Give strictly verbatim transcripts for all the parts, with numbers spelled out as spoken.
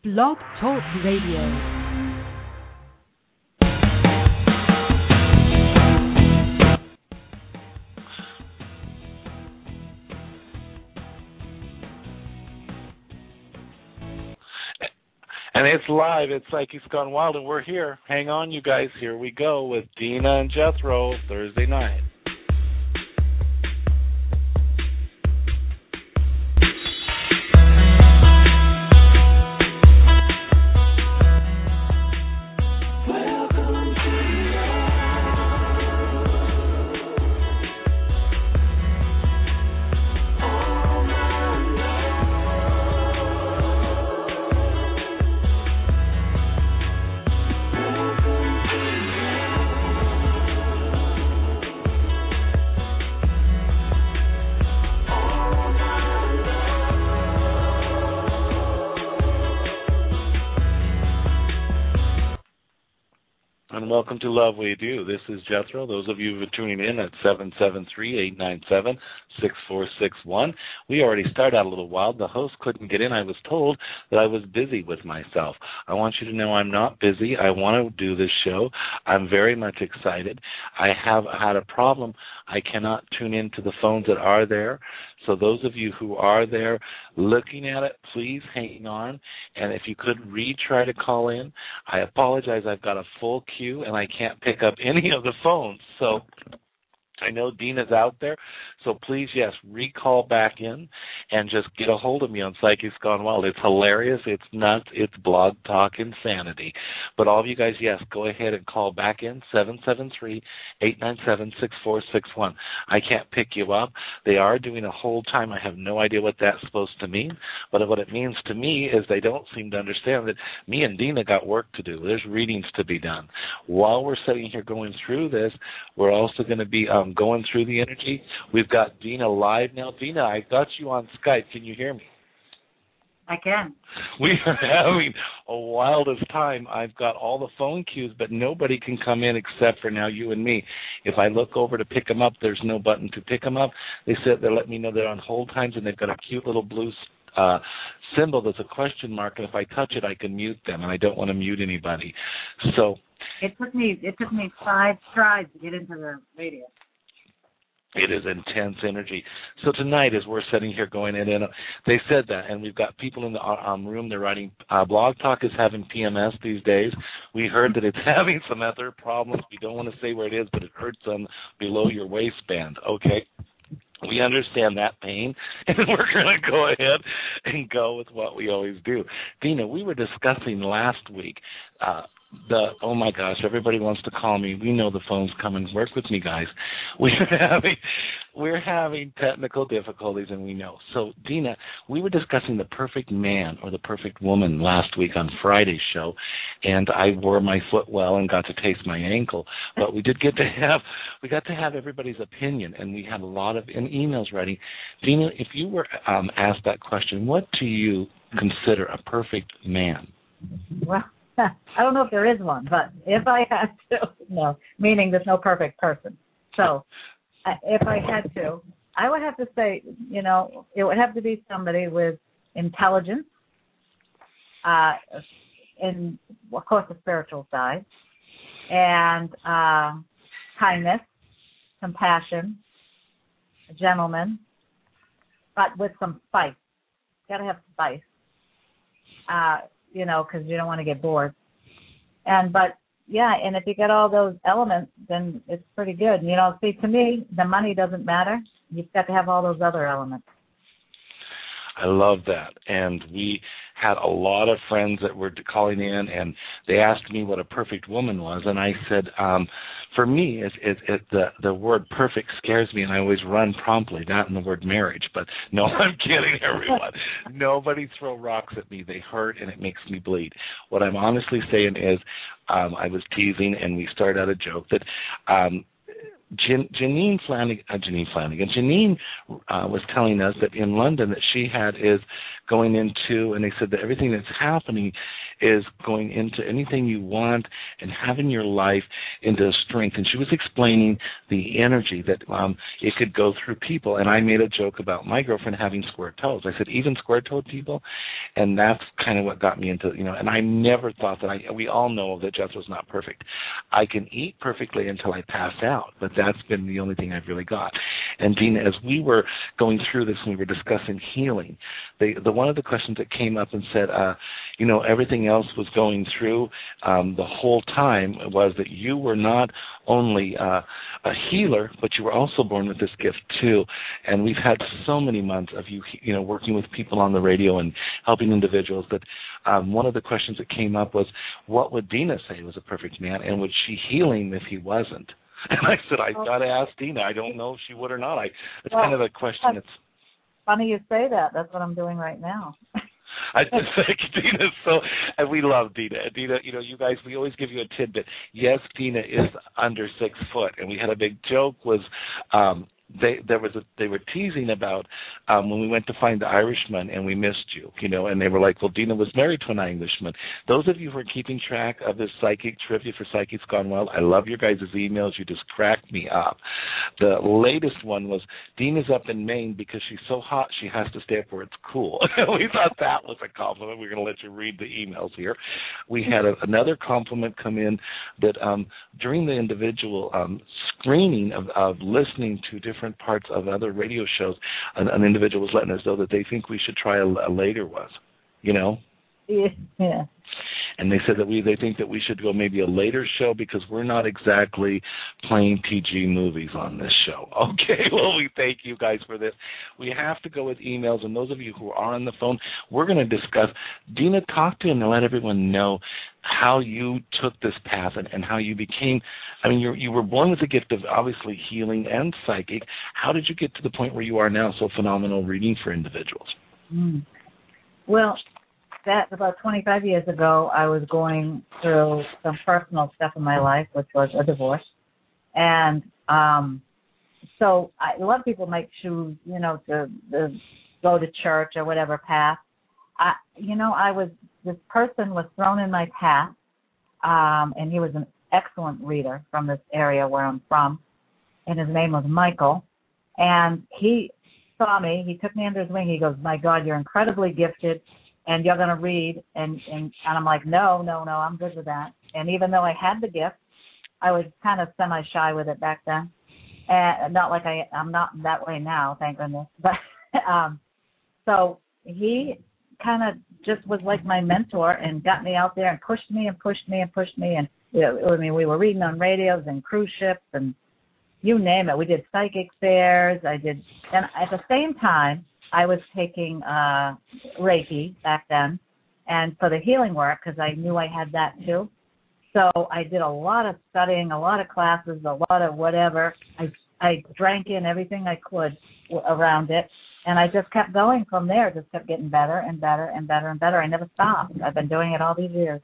Blog Talk Radio. And it's live. It's Psyche's Gone Wild, and we're here. Hang on, you guys. Here we go with Dina and Jethro Thursday night. Welcome to Love We Do. This is Jethro. Those of you who are tuning in at seven seven three, eight nine seven, six four six one. We already started out a little while. The host couldn't get in. I was told that I was busy with myself. I want you to know I'm not busy. I want to do this show. I'm very much excited. I have had a problem. I cannot tune into the phones that are there. So those of you who are there looking at it, please hang on. And if you could retry to call in, I apologize. I've got a full queue, and I can't pick up any of the phones. So I know Dina's out there, so please, yes, recall back in and just get a hold of me on Psyche's Gone Wild. It's hilarious. It's nuts. It's blog talk insanity. But all of you guys, yes, go ahead and call back in, seven seven three, eight nine seven, six four six one. I can't pick you up. They are doing a hold time. I have no idea what that's supposed to mean, but what it means to me is they don't seem to understand that me and Dina got work to do. There's readings to be done. While we're sitting here going through this, we're also going to be um, going through the energy. We've got Dina live now. Dina, I got you on Skype. Can you hear me? I can. We are having a wildest time. I've got all the phone queues, but nobody can come in except for now you and me. If I look over to pick them up, there's no button to pick them up. They said they're letting me know they're on hold times, and they've got a cute little blue uh, symbol that's a question mark, and if I touch it, I can mute them, and I don't want to mute anybody. So it took me it took me five strides to get into the radio. It is intense energy. So tonight, as we're sitting here going in, and they said that, and we've got people in the um, room. They're writing. Uh, Blog Talk is having P M S these days. We heard that it's having some other problems. We don't want to say where it is, but it hurts on below your waistband. Okay. We understand that pain, and we're going to go ahead and go with what we always do. Dina, we were discussing last week uh, the, oh, my gosh, everybody wants to call me. We know the phone's coming. Work with me, guys. We're having, we're having technical difficulties, and we know. So, Dina, we were discussing the perfect man or the perfect woman last week on Friday's show, and I wore my foot well and got to taste my ankle. But we did get to have, we got to have everybody's opinion, and we had a lot of in emails writing. Dina, if you were um, asked that question, what do you consider a perfect man? Well, I don't know if there is one, but if I had to, no, meaning there's no perfect person. So if I had to, I would have to say, you know, it would have to be somebody with intelligence, uh, and, of course, the spiritual side, and uh, kindness, compassion, a gentleman, but with some spice. Got to have spice. Uh, you know, because you don't want to get bored. And, but, yeah, and if you get all those elements, then it's pretty good. You know, see, to me, the money doesn't matter. You've got to have all those other elements. I love that. And we had a lot of friends that were calling in, and they asked me what a perfect woman was, and I said, um, for me, it, it, it, the, the word perfect scares me, and I always run promptly, not in the word marriage. But, no, I'm kidding, everyone. Nobody throw rocks at me. They hurt, and it makes me bleed. What I'm honestly saying is um, I was teasing, and we started out a joke that um, Jan- Janine Flanagan, uh, Janine Flanagan, Janine uh, was telling us that in London that she had is going into, and they said that everything that's happening is going into anything you want and having your life into strength. And she was explaining the energy that um, it could go through people. And I made a joke about my girlfriend having square toes. I said, even square-toed people? And that's kind of what got me into, you know, and I never thought that I, we all know that Jethro's not perfect. I can eat perfectly until I pass out, but that's been the only thing I've really got. And Dina, as we were going through this and we were discussing healing, the, the one of the questions that came up and said, uh, you know, everything else was going through um, the whole time was that you were not only uh, a healer, but you were also born with this gift too. And we've had so many months of you, you know, working with people on the radio and helping individuals that um, one of the questions that came up was, what would Dina say was a perfect man, and would she heal him if he wasn't? And I said, I got to ask Dina. I don't know if she would or not. I, it's well, kind of a question that's funny you say that. That's what I'm doing right now. I just think Dina so, and we love Dina. Dina, you know, you guys, we always give you a tidbit. Yes, Dina is under six foot, and we had a big joke was um, they there was a, they were teasing about um, when we went to find the Irishman and we missed you, you know, and they were like, well, Dina was married to an Irishman. Those of you who are keeping track of this psychic trivia for Psychics Gone Wild, I love your guys' emails. You just cracked me up. The latest one was Dina's up in Maine because she's so hot she has to stay up where it's cool. We thought that was a compliment. We're going to let you read the emails here. We had a, another compliment come in that um, during the individual um, screening of, of listening to different different parts of other radio shows, an, an individual was letting us know that they think we should try a, a later was, you know? Yeah. And they said that we they think that we should go maybe a later show because we're not exactly playing P G movies on this show. Okay, well, we thank you guys for this. We have to go with emails, and those of you who are on the phone, we're going to discuss. Dina, talk to him and let everyone know how you took this path and, and how you became, I mean, you you were born with the gift of obviously healing and psychic. How did you get to the point where you are now, so phenomenal reading for individuals? Mm. Well, that about twenty-five years ago, I was going through some personal stuff in my life, which was a divorce. And um, so I, a lot of people might choose, you know, to, to go to church or whatever path. I, you know, I was, this person was thrown in my path, um, and he was an excellent reader from this area where I'm from, and his name was Michael. And he saw me, he took me under his wing, he goes, my God, you're incredibly gifted, and you're going to read, and, and, and I'm like, no, no, no, I'm good with that. And even though I had the gift, I was kind of semi-shy with it back then. And not like I, I'm not that way now, thank goodness. But um, so he kind of just was like my mentor and got me out there and pushed me and pushed me and pushed me. And, you know, I mean, we were reading on radios and cruise ships and you name it. We did psychic fairs. I did, and at the same time, I was taking uh, Reiki back then, and for the healing work, because I knew I had that too. So I did a lot of studying, a lot of classes, a lot of whatever. I I drank in everything I could around it, and I just kept going from there. Just kept getting better and better and better and better. I never stopped. I've been doing it all these years.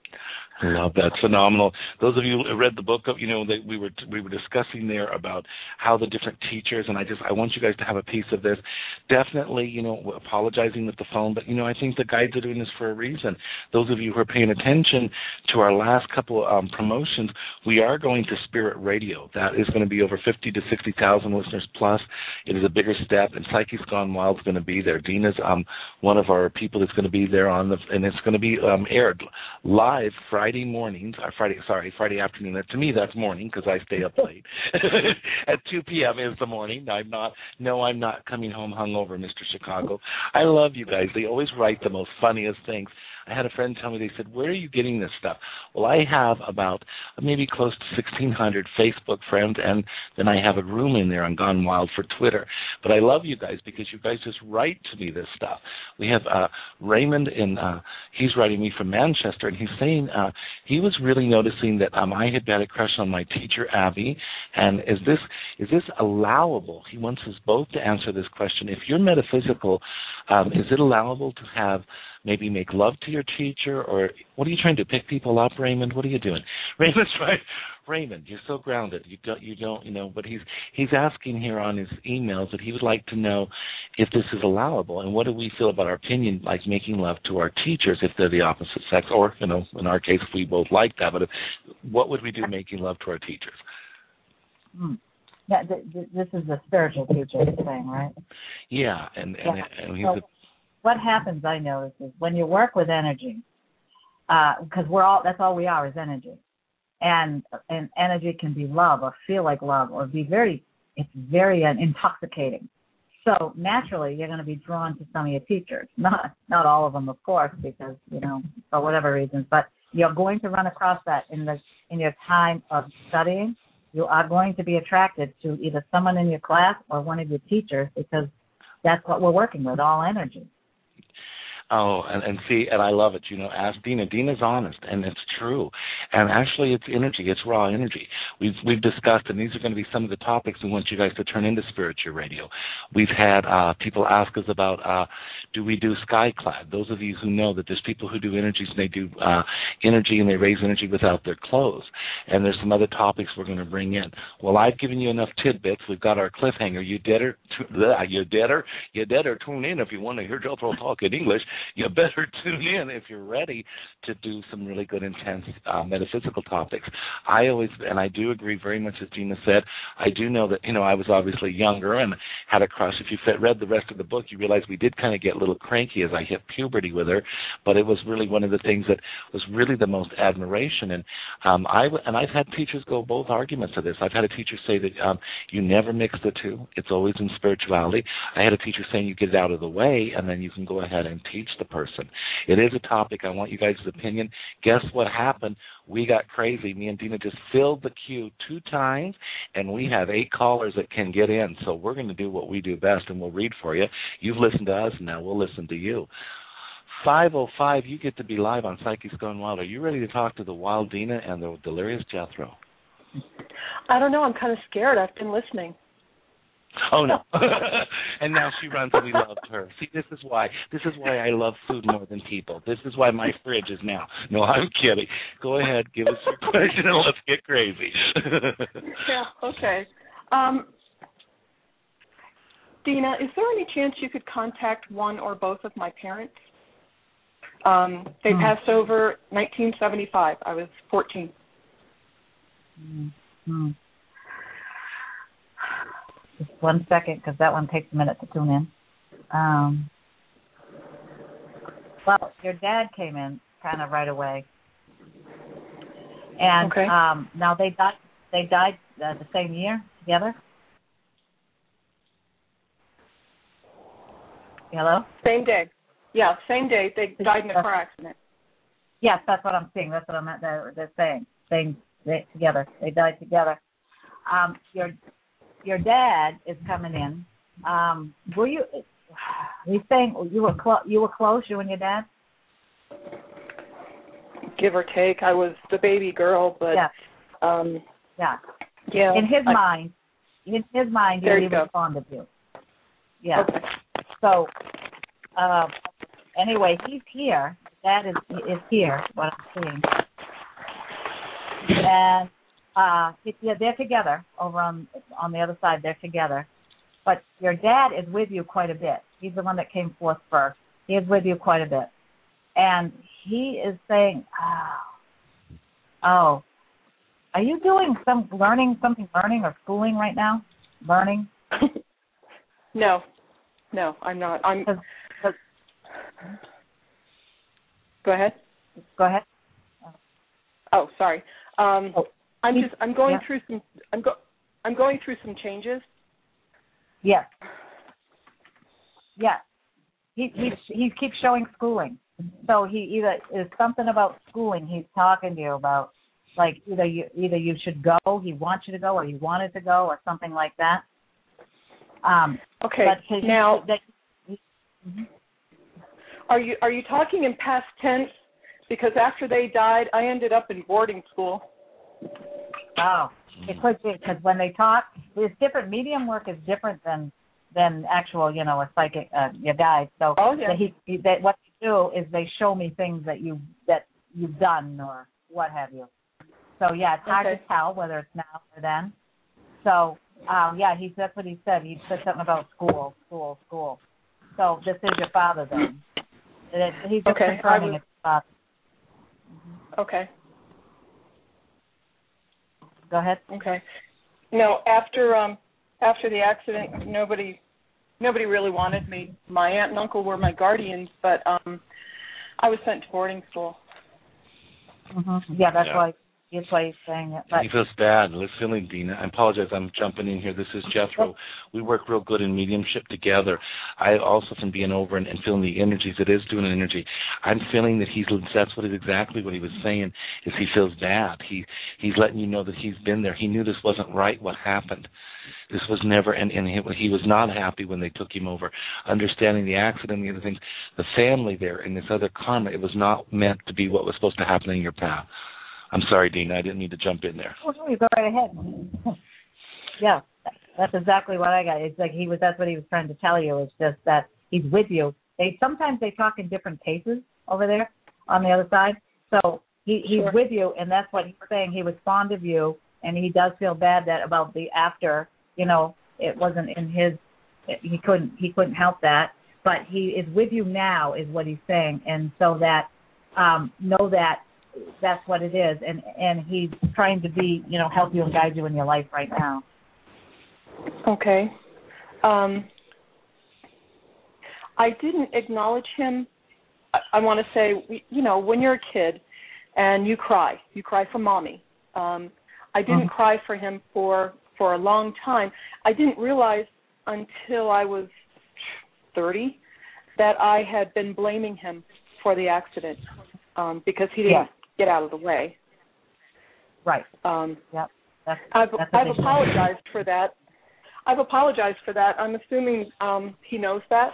I love that. Phenomenal. Those of you who read the book, of, you know, that we were we were discussing there about how the different teachers, and I just I want you guys to have a piece of this. Definitely, you know, apologizing with the phone, but you know, I think the guides are doing this for a reason. Those of you who are paying attention to our last couple um, promotions, we are going to Spirit Radio. That is going to be over fifty to sixty thousand listeners plus. It is a bigger step, and Psychics Gone Wild is going to be there. Dina's um one of our people that's going to be there on the, and it's going to be um, aired live Friday. Friday mornings, or Friday, sorry, Friday afternoon. To me, that's morning because I stay up late. At two p.m. is the morning. I'm not, no, I'm not coming home hungover, Mister Chicago. I love you guys. They always write the most funniest things. I had a friend tell me, they said, where are you getting this stuff? Well, I have about maybe close to sixteen hundred Facebook friends, and then I have a room in there on Gone Wild for Twitter. But I love you guys because you guys just write to me this stuff. We have uh, Raymond, and uh, he's writing me from Manchester, and he's saying uh, he was really noticing that um, I had had a crush on my teacher, Abby, and is this is this allowable? He wants us both to answer this question. If you're metaphysical, um, is it allowable to have maybe make love to your teacher, or what are you trying to pick people up, Raymond? What are you doing? Raymond's right. Raymond, you're so grounded. You don't, you don't, you know. But he's he's asking here on his emails that he would like to know if this is allowable, and what do we feel about our opinion, like making love to our teachers if they're the opposite sex, or you know, in our case, if we both like that. But if, what would we do making love to our teachers? Hmm. Yeah, th- th- this is the spiritual teacher thing, right? Yeah, and and, yeah. and he's. So a, what happens, I notice, is when you work with energy, because uh, we're all that's all we are is energy. And and energy can be love or feel like love or be very, it's very uh, intoxicating. So naturally, you're going to be drawn to some of your teachers. Not not all of them, of course, because, you know, for whatever reasons. But you're going to run across that in the in your time of studying. You are going to be attracted to either someone in your class or one of your teachers because that's what we're working with, all energy. Oh, and, and see, and I love it. You know, ask Dina. Dina's honest, and it's true. And actually, it's energy. It's raw energy. We've we've discussed, and these are going to be some of the topics we want you guys to turn into Spiritual Radio. We've had uh, people ask us about, uh, do we do skyclad? Those of you who know that there's people who do energies, and they do uh, energy, and they raise energy without their clothes. And there's some other topics we're going to bring in. Well, I've given you enough tidbits. We've got our cliffhanger. You deader, you deader, you deader. Tune in if you want to hear Jethro talk in English. You better tune in if you're ready to do some really good, intense uh, metaphysical topics. I always, and I do agree very much as Gina said, I do know that, you know, I was obviously younger and had a crush. If you read the rest of the book, you realize we did kind of get a little cranky as I hit puberty with her, but it was really one of the things that was really the most admiration. And um, I, and I've had teachers go both arguments of this. I've had a teacher say that um, you never mix the two. It's always in spirituality. I had a teacher saying you get it out of the way and then you can go ahead and teach the person. It is a topic. I want you guys' opinion. Guess what happened? We got crazy. Me and Dina just filled the queue two times, and we have eight callers that can get in. So we're going to do what we do best, and we'll read for you. You've listened to us, and now we'll listen to you. five oh five, you get to be live on Psychics Gone Wild. Are you ready to talk to the Wild Dina and the Delirious Jethro? I don't know. I'm kind of scared. I've been listening. Oh, no. And now she runs and we loved her. See, this is why. This is why I love food more than people. This is why my fridge is now. No, I'm kidding. Go ahead. Give us your question and let's get crazy. Yeah, okay. Um, Dina, is there any chance you could contact one or both of my parents? Um, they mm. passed over nineteen seventy-five. I was fourteen. Mm-hmm. Just one second, because that one takes a minute to tune in. Um, well, your dad came in kind of right away, and okay. um, now they died. They died uh, the same year together. Hello. Same day. Yeah, same day. They died in a car accident. Yes, that's what I'm seeing. That's what I'm they're, they're saying. Same they, together. They died together. Um, your Your dad is coming in. Um, were you? He's saying you were clo- you were close. You and your dad. Give or take, I was the baby girl, but yeah, um, yeah. yeah. In his I, mind, in his mind, he was go. fond of you. Yeah. Okay. So, uh, anyway, he's here. Dad is is here. What I'm seeing, and. Uh, yeah, they're together over on on the other side. They're together, but your dad is with you quite a bit. He's the one that came forth first. He is with you quite a bit, and he is saying, "Oh, oh, are you doing some learning, something learning or schooling right now? Learning?" No, no, I'm not. I'm. Cause, cause, Go ahead. Go ahead. Oh, sorry. Um, oh. I'm just. I'm going yeah. through some. I'm go. I'm going through some changes. Yes. Yes. He he he keeps showing schooling. So he either is something about schooling he's talking to you about, like either you either you should go, he wants you to go, or you wanted to go, or something like that. Um. Okay. But his, now, that, he, mm-hmm. are you are you talking in past tense? Because after they died, I ended up in boarding school. Oh, it could be because when they talk, it's different. Medium work is different than than actual, you know, a psychic, uh, your guide. So oh, yeah. he, he, they, what they do is they show me things that you that you've done or what have you. So yeah, it's hard Okay. to tell whether it's now or then. So um, yeah, he that's what he said. He said something about school, school, school. So this is your father then. It, he's just Okay, confirming was, it's your father. Okay. Go ahead. Okay. No, after um after the accident, nobody nobody really wanted me. My aunt and uncle were my guardians, but um I was sent to boarding school. Mm-hmm. Yeah, that's Yeah. why that's why he's saying it. But He feels bad. Let's feeling, Dina. I apologize. I'm jumping in here. This is Jethro. We work real good in mediumship together. I also can being over and, and feeling the energies. It is doing an energy. I'm feeling that he's. That's what is exactly what he was saying. Is he feels bad. He he's letting you know that he's been there. He knew this wasn't right. What happened? This was never, and, and he, he was not happy when they took him over. Understanding the accident and the other things, the family there and this other karma, it was not meant to be what was supposed to happen in your path. I'm sorry, Dina, I didn't need to jump in there. oh, no, you go right ahead. Yeah, that's exactly what I got. It's like he was. That's what he was trying to tell you. It's just that he's with you. They sometimes they talk in different paces over there on the other side. So he, he's Sure. with you, and that's what he's saying. He was fond of you, and he does feel bad that about the after. You know, it wasn't in his. He couldn't. He couldn't help that. But he is with you now, is what he's saying, and so that um, know that. That's what it is, and and he's trying to be, you know, help you and guide you in your life right now. Okay. Um, I didn't acknowledge him. I, I want to say, you know, when you're a kid and you cry, you cry for mommy. Um, I didn't Mm-hmm. cry for him for for a long time. I didn't realize until I was thirty that I had been blaming him for the accident um, because he didn't Yeah. get out of the way. Right. Um, Yep. That's, I've, that's a I've big thing. apologized for that. I've apologized for that. I'm assuming um, he knows that.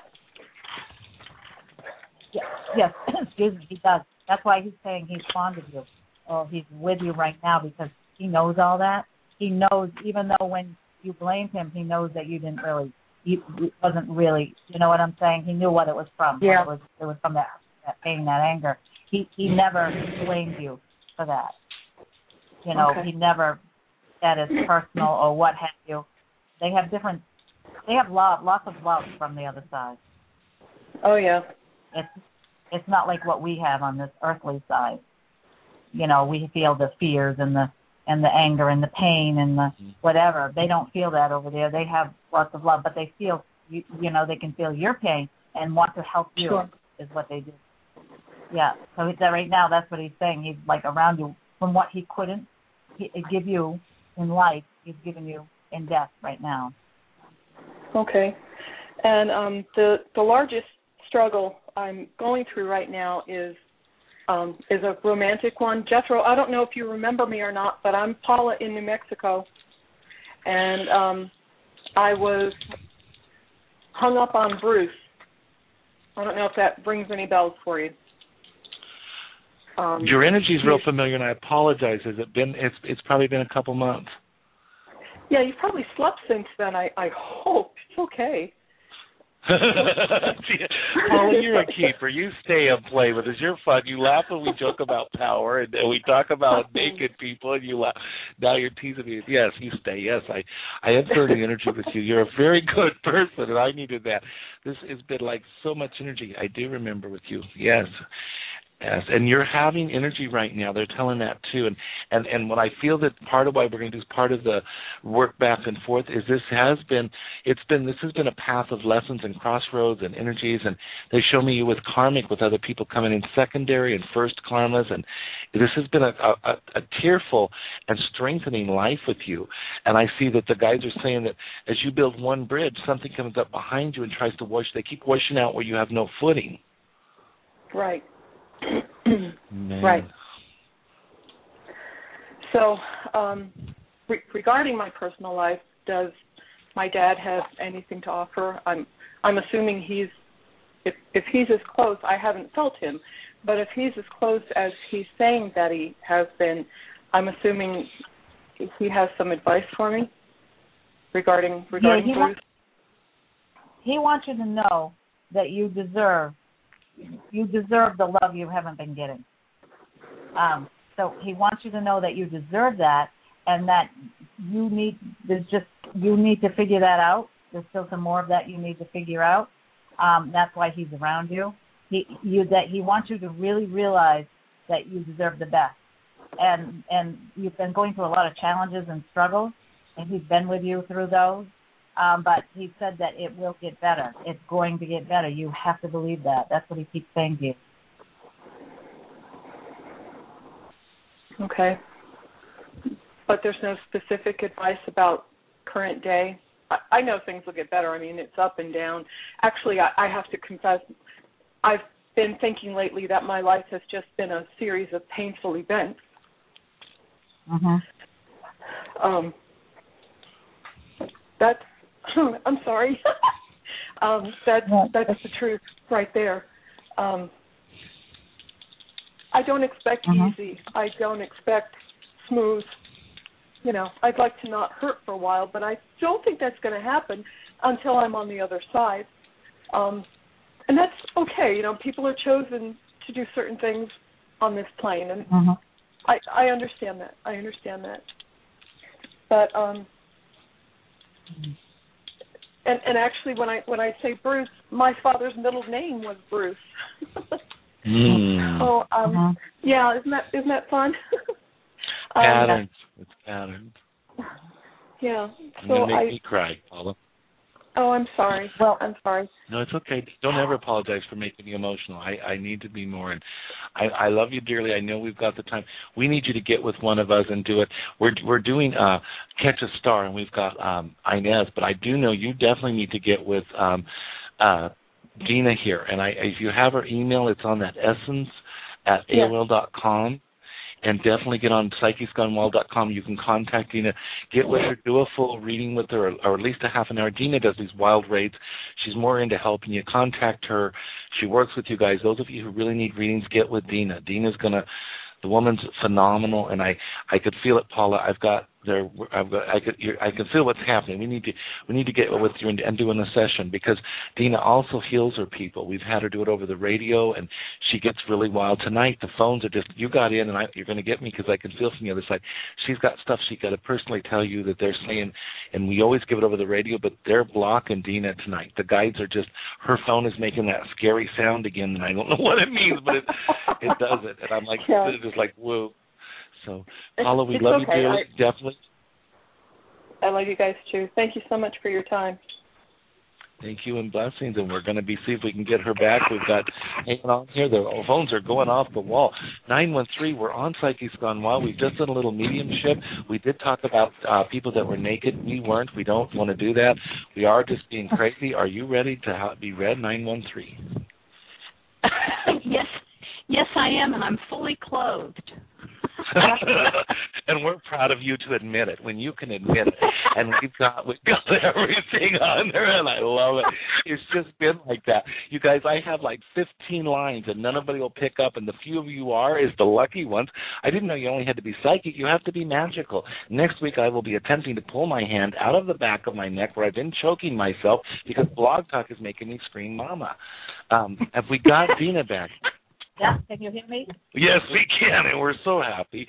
Yes. Yes. Excuse me. He does. That's why he's saying he's fond of you, or he's with you right now because he knows all that. He knows, even though when you blamed him, he knows that you didn't really, you it wasn't really. You know what I'm saying? He knew what it was from. Yeah. It was. It was from that that pain, that anger. He he never blamed you for that. You know, Okay. he never said it's personal or what have you. They have different. They have love, lots of love from the other side. Oh, yeah. It's it's not like what we have on this earthly side. You know, we feel the fears and the and the anger and the pain and the whatever. They don't feel that over there. They have lots of love, but they feel you, you know they can feel your pain and want to help you. Sure. Is what they do. Yeah. So he's, right now, that's what he's saying. He's like around you from what he couldn't he, give you in life. He's giving you in death right now. Okay. And um, the the largest struggle I'm going through right now is um, is a romantic one. Jethro, I don't know if you remember me or not, but I'm Paula in New Mexico, and um, I was hung up on Bruce. I don't know if that rings any bells for you. Um, Your energy is real familiar, and I apologize. Has it been? It's it's probably been a couple months. Yeah, you've probably slept since then. I, I hope it's okay. Paula, you're a keeper. You stay and play with us. You're fun. You laugh when we joke about power, and, and we talk about naked people, and you laugh. Now you're teasing me. Yes, you stay. Yes, I, I am burning energy with you. You're a very good person, and I needed that. This has been like so much energy. I do remember with you. Yes. Yes, and you're having energy right now. They're telling that too, and and and what I feel that part of why we're going to do is part of the work back and forth is this has been it's been this has been a path of lessons and crossroads and energies, and they show me you with karmic with other people coming in secondary and first karmas, and this has been a, a, a tearful and strengthening life with you. And I see that the guys are saying that as you build one bridge, something comes up behind you and tries to wash. They keep washing out where you have no footing. Right. Man. Right. So, um, re- regarding my personal life, does my dad have anything to offer? I'm I'm assuming he's if if he's as close. I haven't felt him, but if he's as close as he's saying that he has been, I'm assuming he has some advice for me regarding regarding yeah, he Bruce. Wants, he wants you to know that you deserve. You deserve the love you haven't been getting. Um, So he wants you to know that you deserve that, and that you need there's just you need to figure that out. There's still some more of that you need to figure out. Um, that's why he's around you. He you that he wants you to really realize that you deserve the best. And and you've been going through a lot of challenges and struggles, and he's been with you through those. Um, but he said that it will get better. It's going to get better. You have to believe that. That's what he keeps saying to you. Okay. But there's no specific advice about current day? I, I know things will get better. I mean, it's up and down. Actually, I, I have to confess, I've been thinking lately that my life has just been a series of painful events. Mm-hmm. Um, that's, I'm sorry. um, that, that's the truth right there. Um, I don't expect mm-hmm. easy. I don't expect smooth. You know, I'd like to not hurt for a while, but I don't think that's going to happen until I'm on the other side. Um, and that's okay. You know, people are chosen to do certain things on this plane, and mm-hmm. I, I understand that. I understand that. But um, and and actually, when I when I say Bruce, my father's middle name was Bruce. mm. So um, mm-hmm. yeah, isn't that isn't that fun? um, Patterns. It's patterns. Yeah. You're So gonna make I. me cry, Paula. Oh, I'm sorry. Well, I'm sorry. No, it's okay. Don't ever apologize for making me emotional. I, I need to be more. And I, I love you dearly. I know we've got the time. We need you to get with one of us and do it. We're we're doing uh, Catch a Star, and we've got um, Inez. But I do know you definitely need to get with um, uh, Dina here. And I, if you have her email, it's on that essence at yeah. A O L dot com. And definitely get on psyches gone wild dot com. You can contact Dina, get with her, do a full reading with her, or, or at least a half an hour. Dina does these wild raids. She's more into helping you. Contact her. She works with you guys. Those of you who really need readings, get with Dina. Dina's going to, the woman's phenomenal, and I, I could feel it, Paula. I've got there. I've got. I could. You're, I can feel what's happening. We need to. We need to get with you and, and do a session, because Dina also heals her people. We've had her do it over the radio, and she gets really wild. Tonight, the phones are just. You got in, and I, you're going to get me because I can feel from the other side. She's got stuff she got to personally tell you that they're saying, and we always give it over the radio, but they're blocking Dina tonight. The guides are just. Her phone is making that scary sound again, and I don't know what it means, but it it does it, and I'm like, yeah. it's just like whoa. So, Paula, we it's love okay. you dearly, I, definitely. I love you guys, too. Thank you so much for your time. Thank you and blessings, and we're going to be see if we can get her back. We've got hanging on here. The phones are going off the wall. nine one three, we're on Psyches Gone Wild. We've just done a little mediumship. We did talk about uh, people that were naked. We weren't. We don't want to do that. We are just being crazy. Are you ready to ha- be read? nine one three. Yes. Yes, I am, and I'm fully clothed. And we're proud of you to admit it, when you can admit it. And we've got we've got everything on there, and I love it. It's just been like that. You guys, I have like fifteen lines, and nobody will pick up, and the few of you are is the lucky ones. I didn't know you only had to be psychic. You have to be magical. Next week, I will be attempting to pull my hand out of the back of my neck where I've been choking myself because Blog Talk is making me scream mama. Um, have we got Dina back? Yeah, can you hear me? Yes, we can, and we're so happy.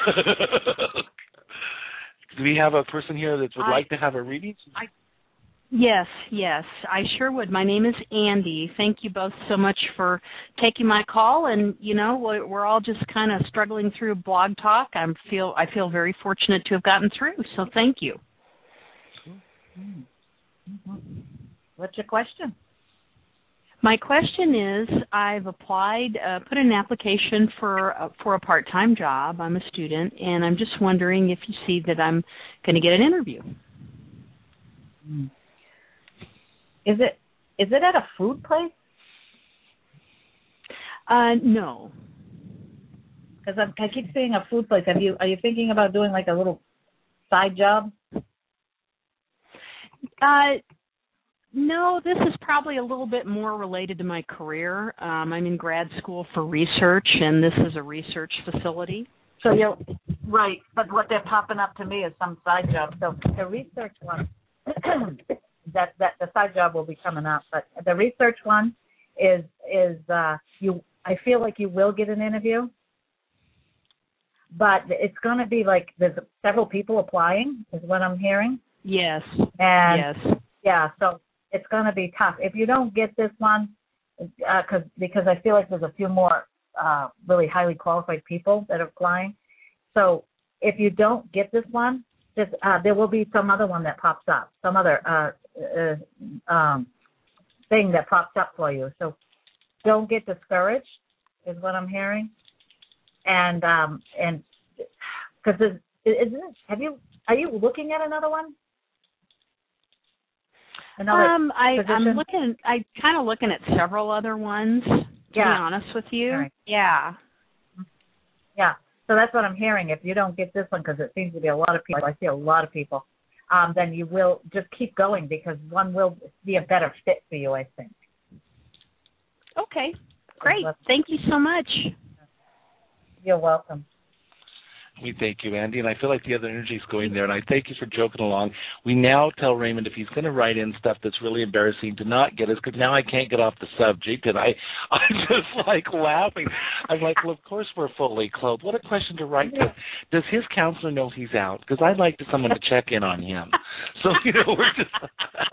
Do we have a person here that would I, like to have a reading? I, yes, yes, I sure would. My name is Andy. Thank you both so much for taking my call. And you know, we're, we're all just kind of struggling through Blog Talk. I feel I feel very fortunate to have gotten through. So thank you. What's your question? My question is, I've applied, uh, put in an application for uh, for a part-time job. I'm a student, and I'm just wondering if you see that I'm going to get an interview. Is it is it at a food place? Uh, no. Because I keep seeing a food place. Have you are you thinking about doing like a little side job? Uh. No, this is probably a little bit more related to my career. Um, I'm in grad school for research, and this is a research facility. So you're right, but what they're popping up to me is some side job. So the research one, that that the side job will be coming up, but the research one is is uh, you. I feel like you will get an interview, but it's going to be like there's several people applying, is what I'm hearing. Yes. And yes. yeah, so it's going to be tough. If you don't get this one, uh, cause, because I feel like there's a few more uh, really highly qualified people that are applying. So if you don't get this one, just, uh, there will be some other one that pops up, some other uh, uh, um, thing that pops up for you. So don't get discouraged, is what I'm hearing. And um, and because is, is this, have you are you looking at another one? Another um, I, position? I'm looking. I kind of looking at several other ones. To yeah. be honest with you, right. yeah, yeah. So that's what I'm hearing. If you don't get this one, because it seems to be a lot of people, I see a lot of people, um, then you will just keep going because one will be a better fit for you, I think. Okay, great. Thank you so much. You're welcome. We thank you, Andy, and I feel like the other energy is going there, and I thank you for joking along. We now tell Raymond if he's going to write in stuff that's really embarrassing to not get us, because now I can't get off the subject, and I, I'm just like laughing. I'm like, well, of course we're fully clothed. What a question to write to. Does his counselor know he's out? Because I'd like to someone to check in on him. So, you know, we're just...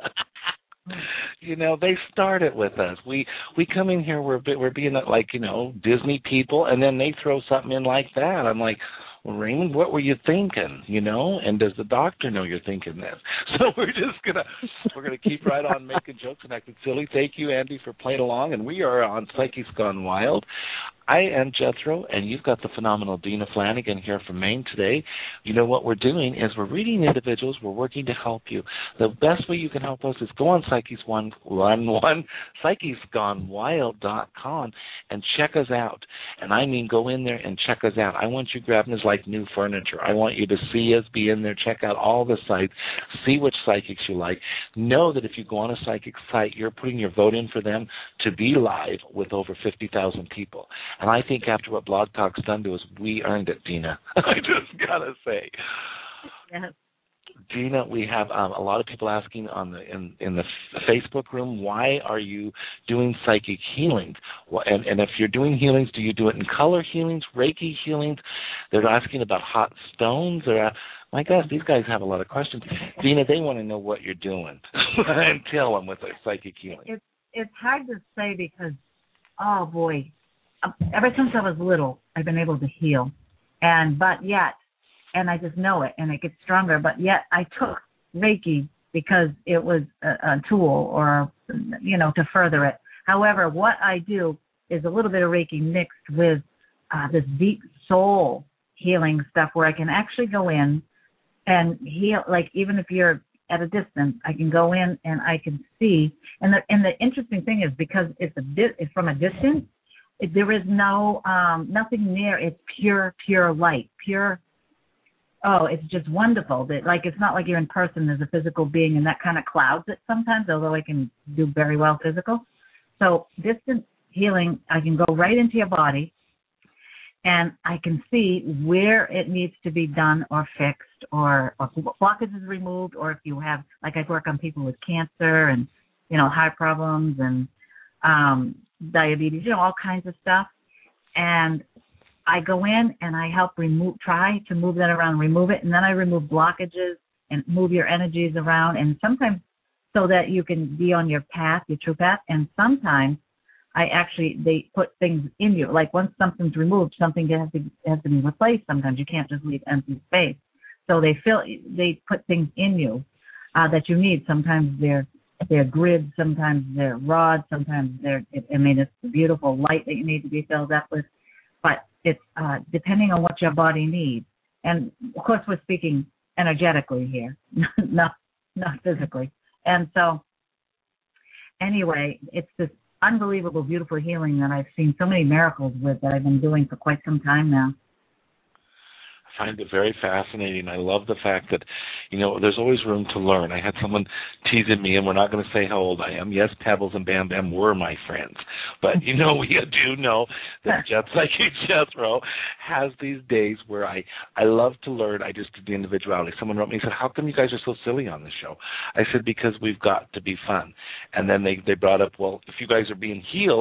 You know, they start it with us. We we come in here, we're we're being like, you know, Disney people, and then they throw something in like that. I'm like, well, Raymond, what were you thinking? You know, and does the doctor know you're thinking this? So we're just gonna we're gonna keep right on making jokes and acting silly. Thank you, Andy, for playing along, and we are on Psyche's Gone Wild. I am Jethro, and you've got the phenomenal Dina Flanagan here from Maine today. You know what we're doing is we're reading individuals. We're working to help you. The best way you can help us is go on Psyche's one one one Psyche's Gone Wild dot com and check us out. And I mean, go in there and check us out. I want you grabbing us like new furniture. I want you to see us, be in there, check out all the sites, see which psychics you like. Know that if you go on a psychic site, you're putting your vote in for them to be live with over fifty thousand people. And I think after what Blog Talk's done to us, we earned it, Dina. I just got to say. Yeah. Dina, we have um, a lot of people asking on the in, in the Facebook room, why are you doing psychic healings? And, and if you're doing healings, do you do it in color healings, Reiki healings? They're asking about hot stones. They're, my gosh, these guys have a lot of questions. Dina, they want to know what you're doing. And tell them with their psychic healing. It's, it's hard to say because, oh, boy, ever since I was little, I've been able to heal. And but yet, and I just know it, and it gets stronger, but yet I took Reiki because it was a, a tool or, you know, to further it. However, what I do is a little bit of Reiki mixed with uh, this deep soul healing stuff where I can actually go in and heal, like even if you're at a distance, I can go in and I can see. And the, and the interesting thing is because it's, a di- it's from a distance, it, there is no, um, nothing near, it's pure, pure light, pure. Oh, it's just wonderful. That like it's not like you're in person. There's a physical being, and that kind of clouds it sometimes. Although I can do very well physical, so distance healing, I can go right into your body, and I can see where it needs to be done or fixed, or, or blockages removed, or if you have like I work on people with cancer and you know heart problems and um, diabetes, you know all kinds of stuff, and I go in and I help remove, try to move that around, remove it, and then I remove blockages and move your energies around, and sometimes so that you can be on your path, your true path, and sometimes I actually, they put things in you. Like once something's removed, something has to, has to be replaced. Sometimes you can't just leave empty space. So they fill, they put things in you uh, that you need. Sometimes they're they're grids, sometimes they're rods, sometimes they're, I mean, it's the beautiful light that you need to be filled up with. But it's uh, depending on what your body needs. And, of course, we're speaking energetically here, not not physically. And so, anyway, it's this unbelievable, beautiful healing that I've seen so many miracles with that I've been doing for quite some time now. I find it very fascinating. I love the fact that, you know, there's always room to learn. I had someone teasing me, and we're not going to say how old I am. Yes, Pebbles and Bam Bam were my friends. But, you know, we do know that Jet Psychic Jethro has these days where I, I love to learn. I just do the individuality. Someone wrote me and said, how come you guys are so silly on this show? I said, because we've got to be fun. And then they, they brought up, well, if you guys are being healed,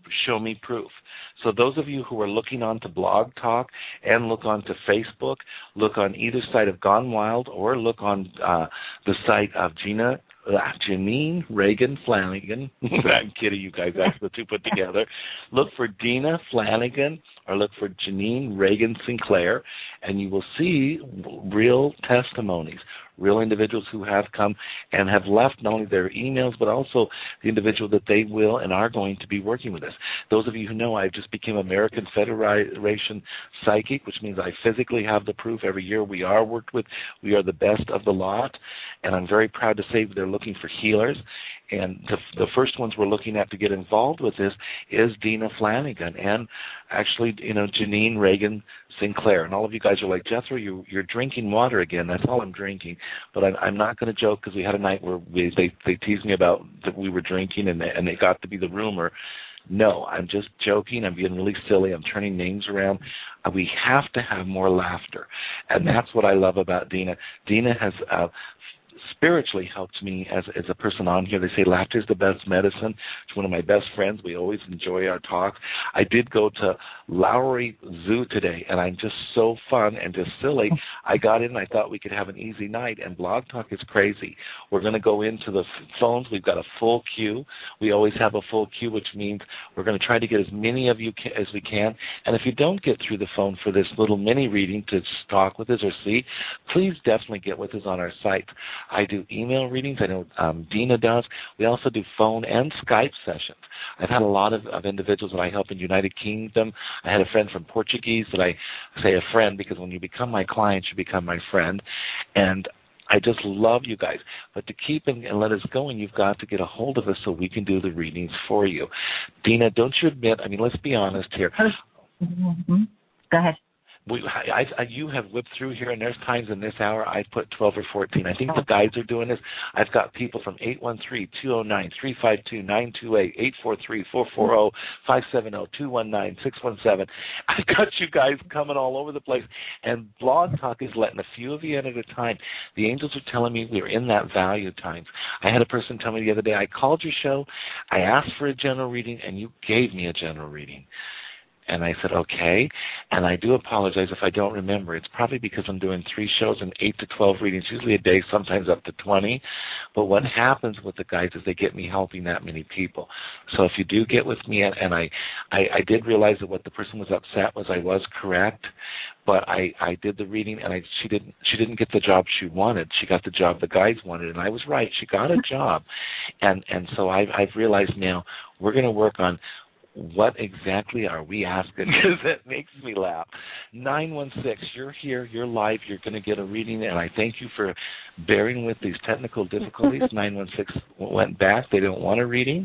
show me proof. So those of you who are looking onto Blog Talk and look onto Facebook, look on either side of Gone Wild or look on uh, the site of Gina Uh, Janine Reagan Flanagan. I'm kidding, you guys. That's the two put together. Look for Dina Flanagan or look for Janine Reagan Sinclair, and you will see real testimonies, real individuals who have come and have left not only their emails, but also the individual that they will and are going to be working with us. Those of you who know, I just became American Federation Psychic, which means I physically have the proof. Every year we are worked with. We are the best of the lot, and I'm very proud to say they're looking for healers. And the, the first ones we're looking at to get involved with this is Dina Flanagan and actually, you know, Janine Reagan Sinclair. And all of you guys are like, Jethro, you, you're drinking water again. That's all I'm drinking. But I'm, I'm not going to joke because we had a night where we, they, they teased me about that we were drinking and they, and they got to be the rumor. No, I'm just joking. I'm being really silly. I'm turning names around. Uh, we have to have more laughter. And that's what I love about Dina. Dina has uh, spiritually helped me as as a person on here. They say laughter is the best medicine. She's one of my best friends. We always enjoy our talks. I did go to Lowry Zoo today, and I'm just so fun and just silly. I got in and I thought we could have an easy night, and Blog Talk is crazy. We're going to go into the phones. We've got a full queue. We always have a full queue, which means we're going to try to get as many of you ca- as we can. And if you don't get through the phone for this little mini reading to talk with us or see, please definitely get with us on our site. I do email readings. I know um, Dina does. We also do phone and Skype sessions. I've had a lot of, of individuals that I help in the United Kingdom. I had a friend from Portuguese that I say a friend because when you become my client, you become my friend. And I just love you guys. But to keep and, and let us going, you've got to get a hold of us so we can do the readings for you. Dina, don't you admit, I mean, let's be honest here. Mm-hmm. Go ahead. We, I, I, you have whipped through here, and there's times in this hour I put twelve or fourteen. I think the guys are doing this. I've got people from eight one three, two zero nine, three five two, nine two eight, eight four three, four four zero, five seven zero, two one nine, six one seven. I've got you guys coming all over the place, and Blog Talk is letting a few of you in at a time. The angels are telling me we're in that value times. I had a person tell me the other day, I called your show, I asked for a general reading, and you gave me a general reading. And I said, okay. And I do apologize if I don't remember. It's probably because I'm doing three shows and eight to twelve readings, usually a day, sometimes up to twenty. But what happens with the guys is they get me helping that many people. So if you do get with me, and, and I, I, I did realize that what the person was upset was I was correct, but I, I did the reading, and I, she didn't she didn't get the job she wanted. She got the job the guys wanted, and I was right. She got a job. And, and so I've, I've realized now we're going to work on what exactly are we asking? Because it makes me laugh. nine one six, you're here, you're live, you're going to get a reading, and I thank you for bearing with these technical difficulties. nine one six went back. They don't want a reading.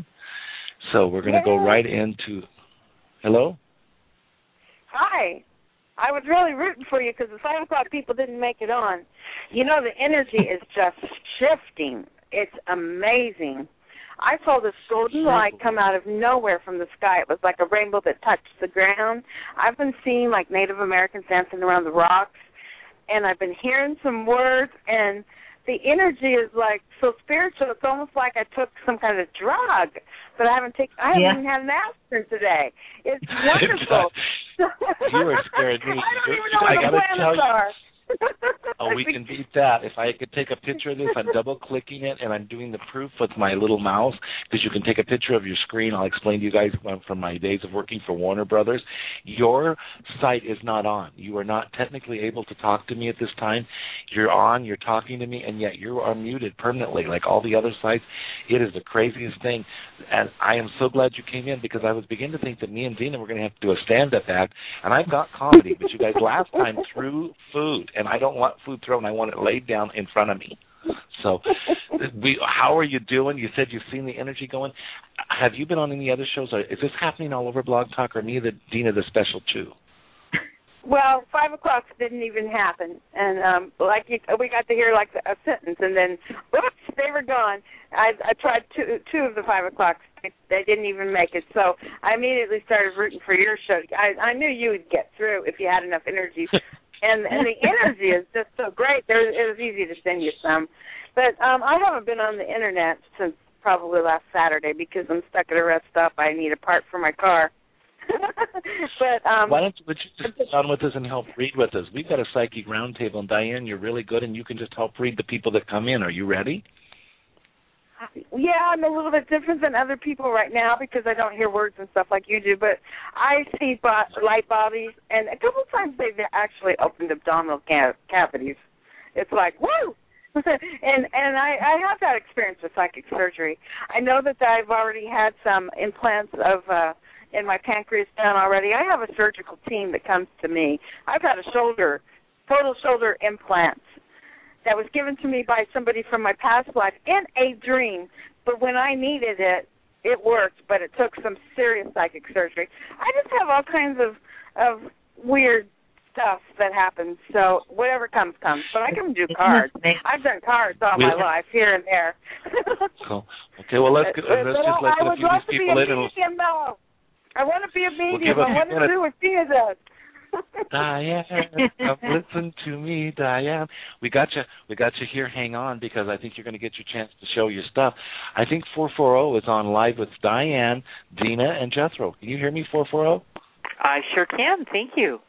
So we're going to go right into, hello? Hi. I was really rooting for you because the five o'clock people didn't make it on. You know, the energy is just shifting. It's amazing. I saw this golden light come out of nowhere from the sky. It was like a rainbow that touched the ground. I've been seeing, like, Native Americans dancing around the rocks, and I've been hearing some words, and the energy is, like, so spiritual. It's almost like I took some kind of drug, but I haven't taken. I haven't yeah. even had an aspirin today. It's wonderful. You are scaring me. I don't even know I what the planets are. Oh, we can beat that. If I could take a picture of this, I'm double-clicking it, and I'm doing the proof with my little mouse, because you can take a picture of your screen. I'll explain to you guys from my days of working for Warner Brothers. Your site is not on. You are not technically able to talk to me at this time. You're on, you're talking to me, and yet you are muted permanently, like all the other sites. It is the craziest thing, and I am so glad you came in, because I was beginning to think that me and Dina were going to have to do a stand-up act, and I've got comedy, but you guys last time threw food, and I don't want food thrown. I want it laid down in front of me. So, we. How are you doing? You said you've seen the energy going. Have you been on any other shows? Is this happening all over Blog Talk, or me, the Dina, the special too? Well, five o'clock didn't even happen, and um, like you, we got to hear like a sentence, and then whoops, they were gone. I, I tried two, two of the five o'clocks. They, they didn't even make it, so I immediately started rooting for your show. I, I knew you would get through if you had enough energy. And and the energy is just so great. There, it was easy to send you some. But um, I haven't been on the Internet since probably last Saturday because I'm stuck at a rest stop. I need a part for my car. but um, why don't you, would you just sit on with us and help read with us? We've got a psychic roundtable, and Diane, you're really good, and you can just help read the people that come in. Are you ready? Yeah, I'm a little bit different than other people right now because I don't hear words and stuff like you do, but I see bo- light bodies, and a couple of times they've actually opened abdominal ca- cavities. It's like, woo! and and I, I have that experience with psychic surgery. I know that I've already had some implants of uh, in my pancreas done already. I have a surgical team that comes to me. I've had a shoulder, total shoulder implant that was given to me by somebody from my past life in a dream. But when I needed it, it worked, but it took some serious psychic surgery. I just have all kinds of, of weird stuff that happens. So whatever comes, comes. But I can do cards. I've done cards all my life, here and there. Cool. Okay, well, let's, get, let's just let a few of these people in. Medium, no. I want to be a medium. We'll I want to do what Tina does. Diane, come listen to me, Diane. We got you. We got you here. Hang on, because I think you're going to get your chance to show your stuff. I think four forty is on live with Diane, Dina, and Jethro. Can you hear me, four forty? I sure can. Thank you.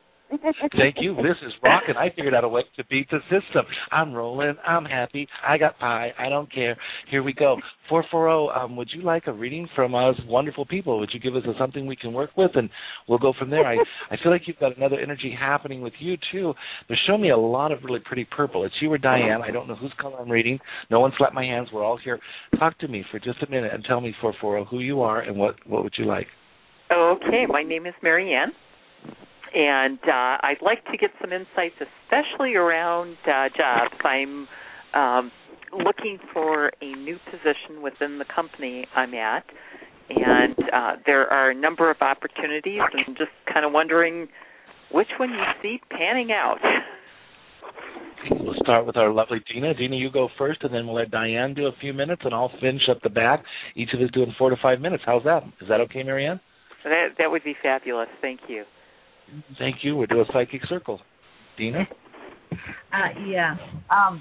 Thank you. This is rocking. I figured out a way to beat the system. I'm rolling. I'm happy. I got pie. I don't care. Here we go. four forty, um, would you like a reading from us wonderful people? Would you give us a, something we can work with, and we'll go from there? I, I feel like you've got another energy happening with you, too. They're showing me a lot of really pretty purple. It's you or Diane. I don't know whose color I'm reading. No one slapped my hands. We're all here. Talk to me for just a minute and tell me, four forty, who you are and what, what would you like? Okay. My name is Marianne. And uh, I'd like to get some insights, especially around uh, jobs. I'm um, looking for a new position within the company I'm at, and uh, there are a number of opportunities, and just kind of wondering which one you see panning out. We'll start with our lovely Dina. Dina, you go first, and then we'll let Diane do a few minutes, and I'll finish up the back. Each of us doing four to five minutes. How's that? Is that okay, Marianne? That, that would be fabulous. Thank you. Thank you. We'll do a psychic circle. Dina? Uh, yeah. Um,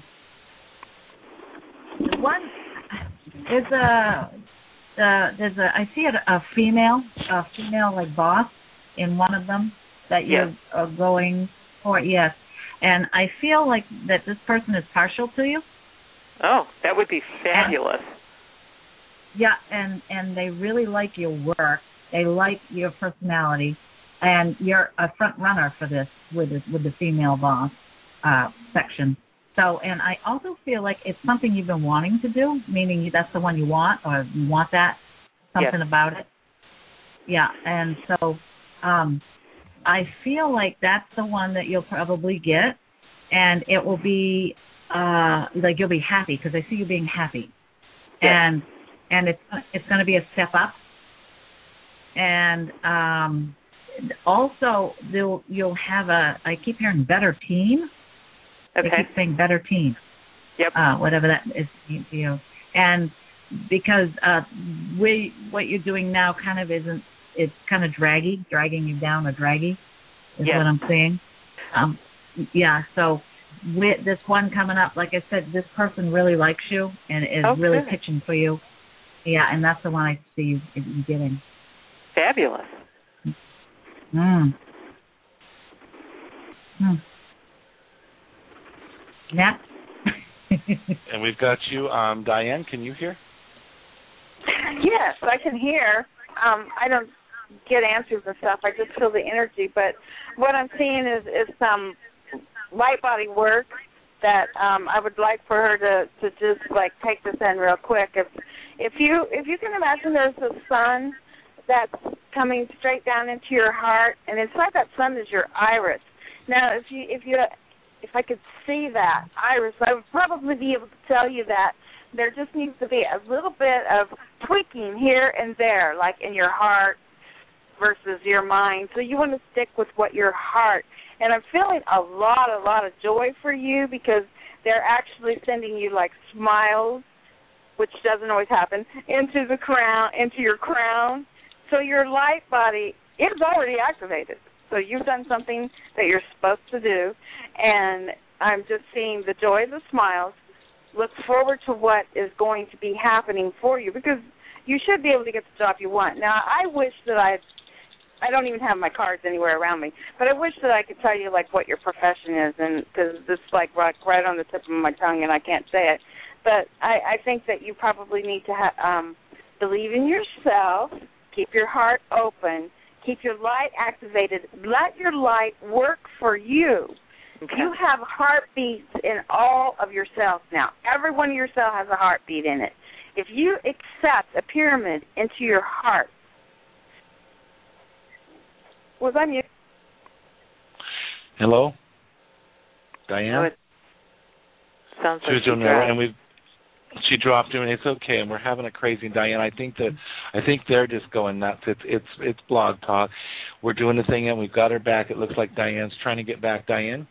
one is a, uh, there's a, I see a, a female, a female like boss in one of them that you're yes. uh, going for, yes. And I feel like that this person is partial to you. Oh, that would be fabulous. And, yeah, and, and they really like your work. They like your personality. And you're a front runner for this with the, with the female boss uh, section. So, and I also feel like it's something you've been wanting to do, meaning that's the one you want, or you want that, something yes. about it. Yeah, and so um, I feel like that's the one that you'll probably get, and it will be uh, like you'll be happy because I see you being happy, yes. and and it's it's going to be a step up, and. Um, Also, you'll you'll have a. I keep hearing better team. Okay. They keep saying better team. Yep. Uh, whatever that is, you know, and because uh, we what you're doing now kind of isn't. It's kind of draggy, dragging you down, or draggy, is yep. what I'm saying. Um, yeah. So with this one coming up, like I said, this person really likes you and is oh, really good. pitching for you. Yeah, and that's the one I see you, you getting. Fabulous. Mm. Mm. Next. And we've got you, um, Diane. Can you hear? Yes, I can hear. Um, I don't get answers and stuff. I just feel the energy. But what I'm seeing is, is some light body work that um, I would like for her to, to just like take this in real quick. If if you if you can imagine, there's a sun that's coming straight down into your heart, and inside that sun is your iris. Now, if you if you if I could see that iris, I would probably be able to tell you that there just needs to be a little bit of tweaking here and there, like in your heart versus your mind. So you want to stick with what your heart. And I'm feeling a lot, a lot of joy for you because they're actually sending you like smiles, which doesn't always happen, into the crown, into your crown. So your light body is already activated. So you've done something that you're supposed to do, and I'm just seeing the joy, the smiles. look forward to what is going to be happening for you, because you should be able to get the job you want. Now, I wish that I I don't even have my cards anywhere around me, but I wish that I could tell you, like, what your profession is, and because it's, like, right, right on the tip of my tongue, and I can't say it. But I, I think that you probably need to ha- um, believe in yourself, keep your heart open, keep your light activated. Let your light work for you. Okay. You have heartbeats in all of your cells now. Every one of your cells has a heartbeat in it. If you accept a pyramid into your heart, was I mute? Hello, Diane. Oh, it sounds she like was doing that, and we she dropped him, and it's okay. And we're having a crazy Diane. I think that I think they're just going nuts. It's it's it's Blog Talk. We're doing the thing, and we've got her back. It looks like Diane's trying to get back. Diane.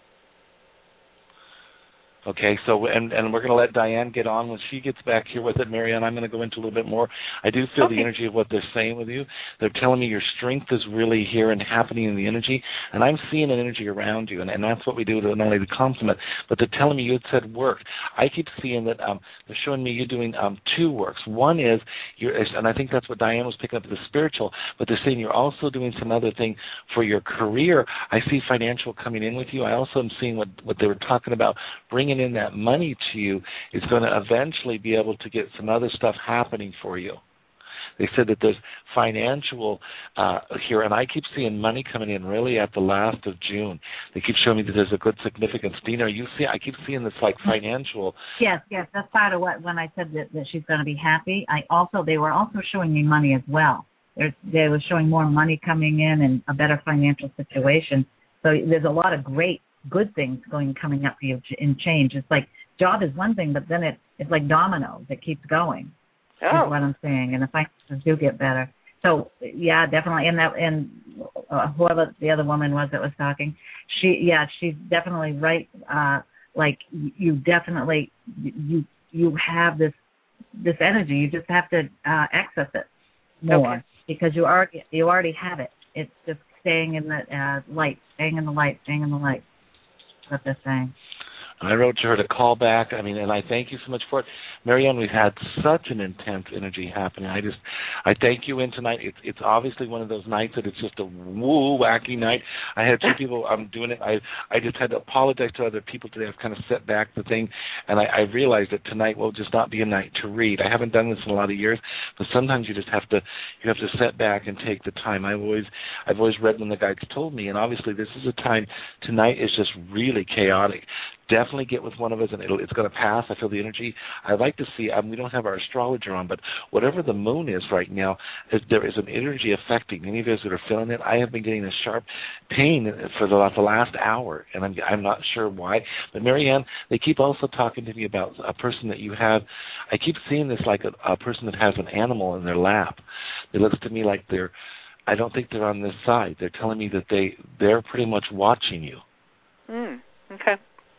Okay, so and and we're going to let Diane get on when she gets back here with it. Marianne, I'm going to go into a little bit more. I do feel okay. The energy of what they're saying with you. They're telling me your strength is really here and happening in the energy, and I'm seeing an energy around you, and, and that's what we do to not only the compliment, but they're telling me you had said work. I keep seeing that um, they're showing me you doing um, two works. One is, you're, and I think that's what Diane was picking up, the spiritual, but they're saying you're also doing some other thing for your career. I see financial coming in with you. I also am seeing what, what they were talking about, bringing in that money to you is going to eventually be able to get some other stuff happening for you. They said that there's financial uh, here, and I keep seeing money coming in really at the last of June. They keep showing me that there's a good significance. Dina, are you see? I keep seeing this like financial. Yes, yes, that's part of what when I said that, that she's going to be happy. I also they were also showing me money as well. There's, they were showing more money coming in and a better financial situation. So there's a lot of great good things going coming up for you in change. It's like job is one thing, but then it it's like dominoes. It keeps going. Oh. Is what I'm saying, and the finances do get better. So yeah, definitely. And that and uh, whoever the other woman was that was talking, she yeah, she's definitely right. Uh, like you definitely you you have this this energy. You just have to uh, access it more okay. because you already you already have it. It's just staying in the uh, light, staying in the light, staying in the light. What they're saying. I wrote to her to call back. I mean, and I thank you so much for it. Marianne, we've had such an intense energy happening. I just, I thank you in tonight. It's it's obviously one of those nights that it's just a woo wacky night. I had two people I'm doing it. I I just had to apologize to other people today. I've kind of set back the thing, and I, I realized that tonight will just not be a night to read. I haven't done this in a lot of years, but sometimes you just have to you have to set back and take the time. I've always I've always read when the guides told me, and obviously this is a time. Tonight is just really chaotic. Definitely get with one of us, and it'll, it's going to pass. I feel the energy. I'd like to see, um, we don't have our astrologer on, but whatever the moon is right now, is, there is an energy affecting any of us that are feeling it. I have been getting a sharp pain for the, the last hour, and I'm, I'm not sure why. But, Marianne, they keep also talking to me about a person that you have. I keep seeing this like a, a person that has an animal in their lap. It looks to me like they're, I don't think they're on this side. They're telling me that they, they're pretty much watching you. Mm, okay.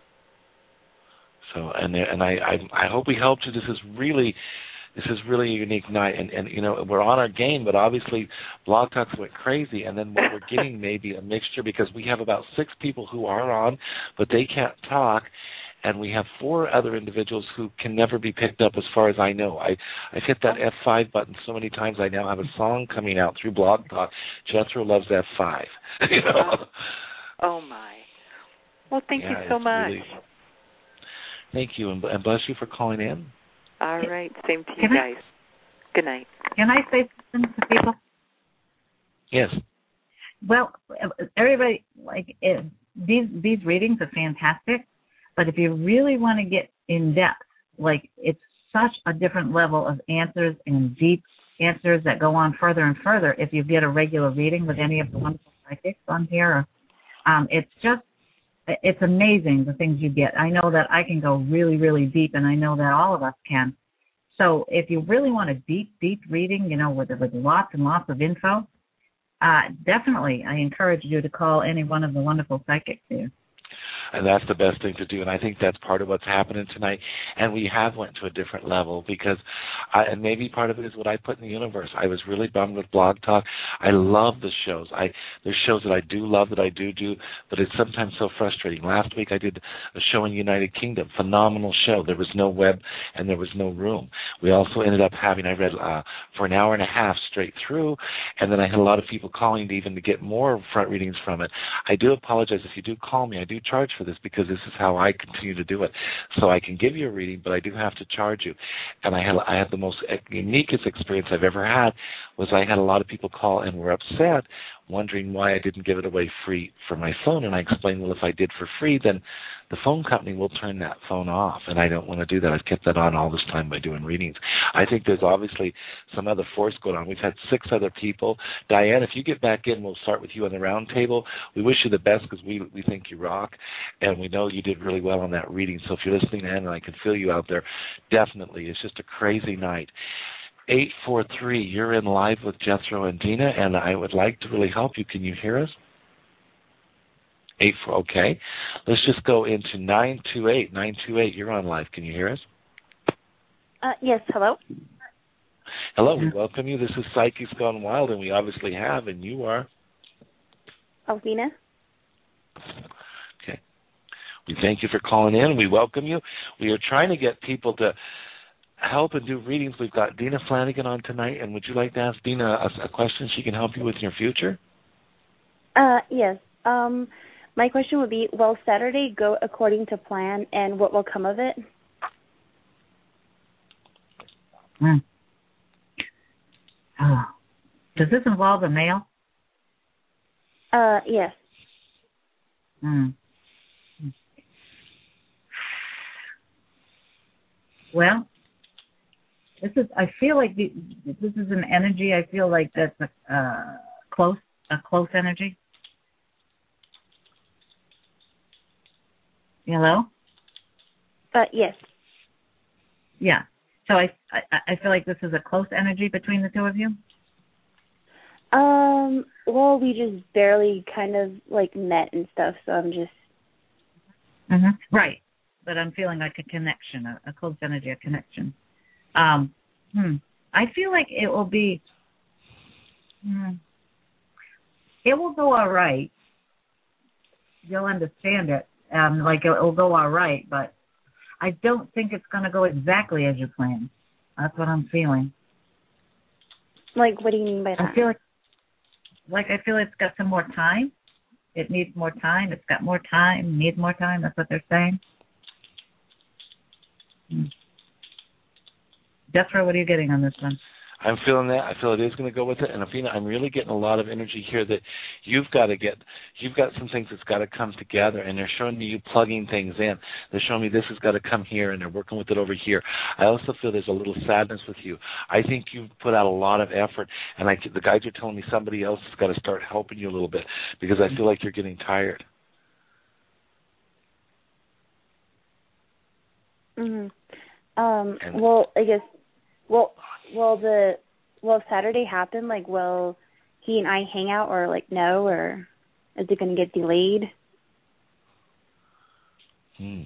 So and and I, I I hope we helped you. This is really this is really a unique night, and, and you know we're on our game, but obviously Blog Talks went crazy, and then what we're getting may be a mixture because we have about six people who are on, but they can't talk, and we have four other individuals who can never be picked up as far as I know. I I've hit that F five button so many times. I now have a song coming out through Blog Talk. Jethro loves F five. You know? Oh my! Well, thank yeah, you so much. Really, Thank you, and bless you for calling in. All right. Same to you Can guys. I, Good night. Can I say something to people? Yes. Well, everybody, like, it, these these readings are fantastic, but if you really want to get in depth, like, it's such a different level of answers and deep answers that go on further and further if you get a regular reading with any of the wonderful psychics on here. Um, it's just, it's amazing the things you get. I know that I can go really, really deep, and I know that all of us can. So if you really want a deep, deep reading, you know, with, with lots and lots of info, uh, definitely I encourage you to call any one of the wonderful psychics here. And that's the best thing to do. And I think that's part of what's happening tonight. And we have went to a different level because, I, and maybe part of it is what I put in the universe. I was really bummed with Blog Talk. I love the shows. I There's shows that I do love that I do do, but it's sometimes so frustrating. Last week I did a show in United Kingdom, phenomenal show. There was no web and there was no room. We also ended up having, I read uh, for an hour and a half straight through, and then I had a lot of people calling to even to get more front readings from it. I do apologize if you do call me. I do charge for this because this is how I continue to do it. So I can give you a reading, but I do have to charge you. And I had I had the most uniquest experience I've ever had was I had a lot of people call and were upset, wondering why I didn't give it away free for my phone. And I explained, well, if I did for free, then the phone company will turn that phone off, and I don't want to do that. I've kept that on all this time by doing readings. I think there's obviously some other force going on. We've had six other people. Diane, if you get back in, we'll start with you on the round table. We wish you the best because we we think you rock, and we know you did really well on that reading. So if you're listening in, and I can feel you out there, definitely. It's just a crazy night. eight four three, you're in live with Jethro and Dina, and I would like to really help you. Can you hear us? Eight four, okay. Let's just go into nine two eight. nine two eight, you're on live. Can you hear us? Uh, yes, hello. Hello, we welcome you. This is Psychics Gone Wild, and we obviously have, and you are? Alvina. Okay. We thank you for calling in. We welcome you. We are trying to get people to help and do readings. We've got Dina Flanagan on tonight, and would you like to ask Dina a, a question she can help you with in your future? Uh, yes. Um, my question would be, will Saturday go according to plan, and what will come of it? Hmm. Oh. Does this involve the mail? Uh, yes. Hmm. Well, this is. I feel like the, this is an energy. I feel like that's a uh, close, a close energy. Hello? Uh, yes. Yeah. So I, I, I feel like this is a close energy between the two of you. Um. Well, we just barely kind of like met and stuff, so I'm just. Mm-hmm. Right. But I'm feeling like a connection, a, a close energy, a connection. Um, hmm. I feel like it will be, hmm, it will go all right. You'll understand it. Um, like it will go all right, but I don't think it's going to go exactly as you planned. That's what I'm feeling. Like, what do you mean by that? I feel like, like I feel it's got some more time. It needs more time. It's got more time. Needs more time. That's what they're saying. Hmm. Jethro, what are you getting on this one? I'm feeling that. I feel it is going to go with it. And Afina, I'm really getting a lot of energy here that you've got to get, you've got some things that's got to come together. And they're showing me you plugging things in. They're showing me this has got to come here, and they're working with it over here. I also feel there's a little sadness with you. I think you've put out a lot of effort. And I, the guys are telling me somebody else has got to start helping you a little bit because I feel like you're getting tired. Mm-hmm. Um, well, I guess, well, will the, will Saturday happen? Like, will he and I hang out, or like no, or is it going to get delayed? Hmm.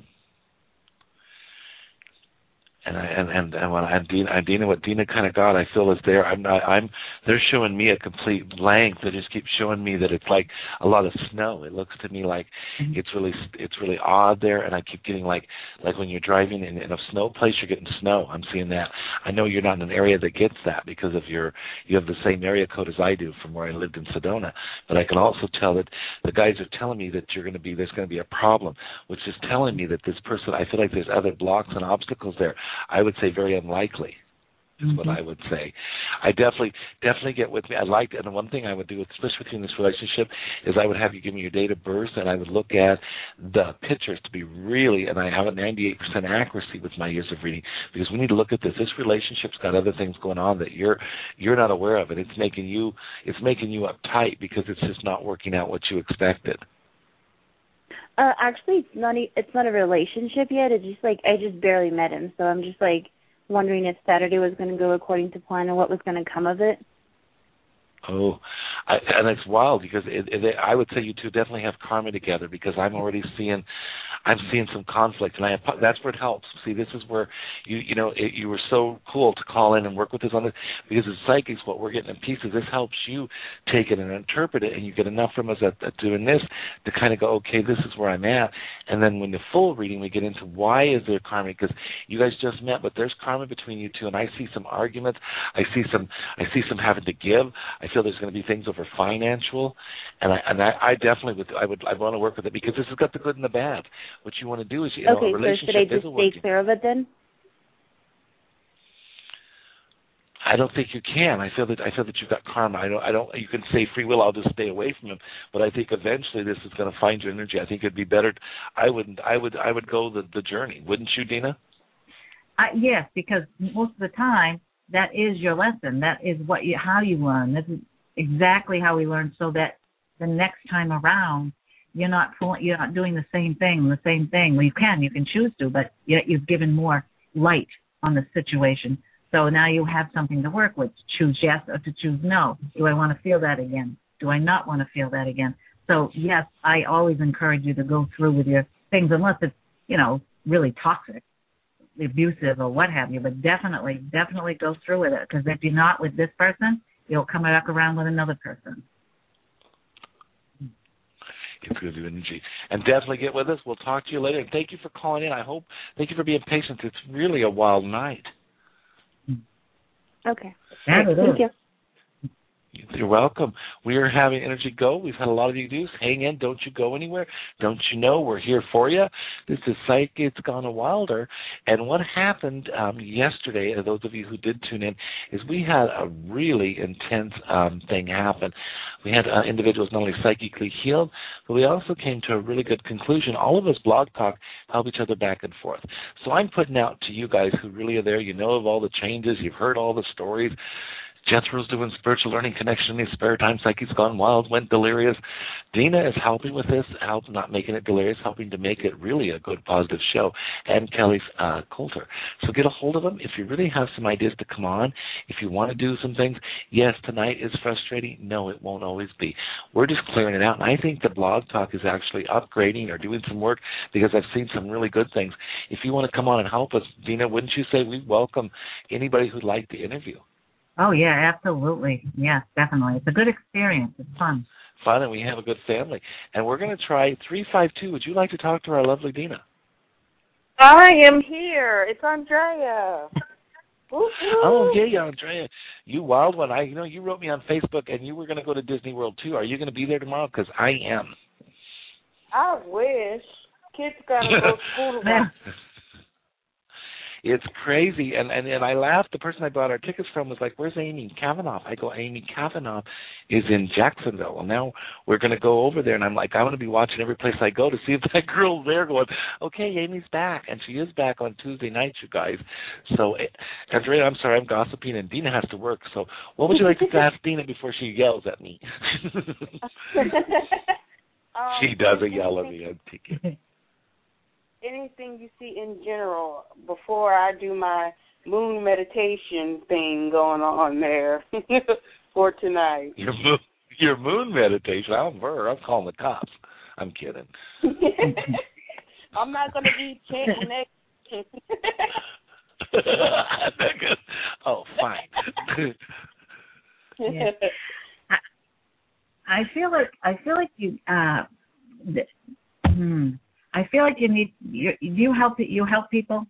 And I, and and and when I, Dina, and Dina, what Dina kind of got, I feel is there. I'm not. I'm. They're showing me a complete blank. They just keep showing me that it's like a lot of snow. It looks to me like mm-hmm. it's really it's really odd there. And I keep getting like like when you're driving in, in a snow place, you're getting snow. I'm seeing that. I know you're not in an area that gets that because of your you have the same area code as I do from where I lived in Sedona. But I can also tell that the guys are telling me that you're going to be there's going to be a problem, which is telling me that this person. I feel like there's other blocks and obstacles there. I would say very unlikely is mm-hmm. what I would say. I definitely definitely get with me. I like, and the one thing I would do, especially with you in this relationship, is I would have you give me your date of birth, and I would look at the pictures to be really, and I have a ninety-eight percent accuracy with my years of reading, because we need to look at this. This relationship's got other things going on that you're you're not aware of, and it's making you it's making you uptight because it's just not working out what you expected. Uh, actually, it's not. It's not a relationship yet. It's just like I just barely met him, so I'm just like wondering if Saturday was going to go according to plan and what was going to come of it. Oh, I, and it's wild because it, it, I would say you two definitely have karma together because I'm already seeing, I'm seeing some conflict, and I that's where it helps. See, this is where you you know it, you were so cool to call in and work with us on this because as psychics, what we're getting in pieces, this helps you take it and interpret it, and you get enough from us at, at doing this to kind of go, okay, this is where I'm at, and then when the full reading we get into why is there karma because you guys just met, but there's karma between you two, and I see some arguments, I see some I see some having to give. I feel there's going to be things over financial, and I and I, I definitely would I would I want to work with it because this has got the good and the bad. What you want to do is you know okay, a relationship so should I just isn't stay working. clear of it then? I don't think you can. I feel that I feel that you've got karma. I don't. I don't. You can say free will. I'll just stay away from him. But I think eventually this is going to find your energy. I think it'd be better. I wouldn't. I would. I would go the the journey. Wouldn't you, Dina? Uh, yes, because most of the time that is your lesson. That is what you how you learn. This is exactly how we learn, so that the next time around you're not you're not doing the same thing, the same thing. Well, you can, you can choose to, but yet you've given more light on the situation. So now you have something to work with. To choose yes or to choose no. Do I want to feel that again? Do I not want to feel that again? So yes, I always encourage you to go through with your things, unless it's you know really toxic, abusive, or what have you. But definitely, definitely go through with it, because if you're not with this person, you'll come back around with another person. It's good energy. And definitely get with us. We'll talk to you later. And thank you for calling in. I hope, thank you for being patient. It's really a wild night. Okay. That it Thank is. you. You're welcome. We are having Energy Go. We've had a lot of you do. Hang in. Don't you go anywhere. Don't you know we're here for you. This is Psych. It's Gone Wilder. And what happened um, yesterday, and those of you who did tune in, is we had a really intense um, thing happen. We had uh, individuals not only psychically healed, but we also came to a really good conclusion. All of us Blog Talk help each other back and forth. So I'm putting out to you guys who really are there. You know of all the changes. You've heard all the stories. Jethro's doing spiritual learning connection in his spare time. Psyche's Gone Wild, went delirious. Dina is helping with this, help not making it delirious, helping to make it really a good, positive show. And Kelly uh, Coulter. So get a hold of them. If you really have some ideas to come on, if you want to do some things, yes, tonight is frustrating. No, it won't always be. We're just clearing it out. And I think the Blog Talk is actually upgrading or doing some work because I've seen some really good things. If you want to come on and help us, Dina, wouldn't you say we welcome anybody who'd like to interview? Oh, yeah, absolutely. Yes, definitely. It's a good experience. It's fun. Fun, and we have a good family. And we're going to try three five two. Would you like to talk to our lovely Dina? I am here. It's Andrea. Oh, yeah, yeah, Andrea. You wild one. I, you know, you wrote me on Facebook, and you were going to go to Disney World, too. Are you going to be there tomorrow? Because I am. I wish. Kids got to go to school tomorrow. It's crazy, and, and and I laughed. The person I bought our tickets from was like, "Where's Amy Kavanaugh?" I go, "Amy Kavanaugh is in Jacksonville." Well, now we're going to go over there, and I'm like, I'm going to be watching every place I go to see if that girl's there. Going, okay, Amy's back, and she is back on Tuesday nights, you guys. So, Andrea, I'm sorry, I'm gossiping, and Dina has to work. So, what would you like to ask Dina before she yells at me? um, she doesn't yell at me. I'm thinking. Anything you see in general before I do my moon meditation thing going on there for tonight. Your moon, your moon meditation? I'm her. I'm calling the cops. I'm kidding. I'm not going to be chanting next. Oh, fine. Yeah. I, I feel like I feel like you. Uh, th- hmm. I feel like you need. You, you help. You help people.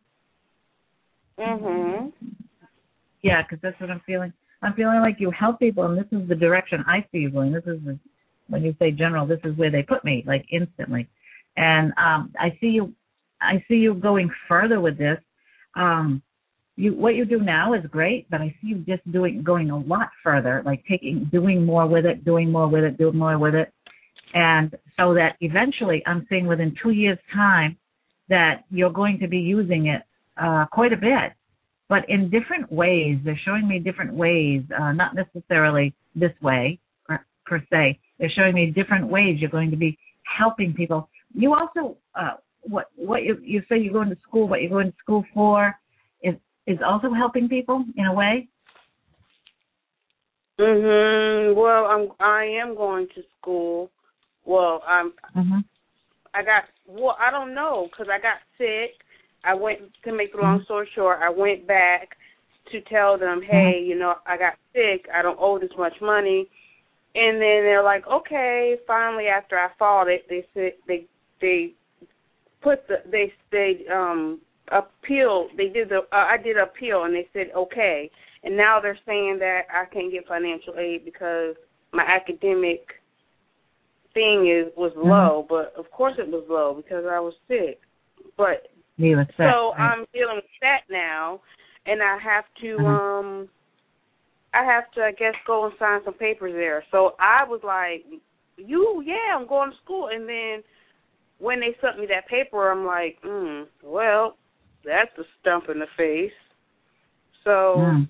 Mhm. Yeah, because that's what I'm feeling. I'm feeling like you help people, and this is the direction I see you going. This is the, when you say general. This is where they put me, like instantly. And um, I see you. I see you going further with this. Um, you what you do now is great, but I see you just doing going a lot further, like taking, doing more with it, doing more with it, doing more with it. And so that eventually, I'm saying within two years' time, that you're going to be using it uh, quite a bit, but in different ways. They're showing me different ways, uh, not necessarily this way per, per se. They're showing me different ways you're going to be helping people. You also, uh, what what you, you say you're going to school, what you're going to school for is, is also helping people in a way? Mhm. Well, I'm I am going to school. Well, I'm Mhm. I got well, I don't know cuz I got sick. I went to make the long story short, I went back to tell them, "Hey, you know, I got sick. I don't owe this much money." And then they're like, "Okay." Finally, after I filed it, they said they they put the they they um appeal. They did the uh, I did appeal, and they said okay. And now they're saying that I can't get financial aid because my academic thing is was mm-hmm. low. But of course it was low because I was sick. But you were sick, so right. I'm dealing with that now, and I have to mm-hmm. um I have to I guess go and sign some papers there. So I was like, you yeah, I'm going to school, and then when they sent me that paper, I'm like, mm, well, that's a stump in the face. So. Mm.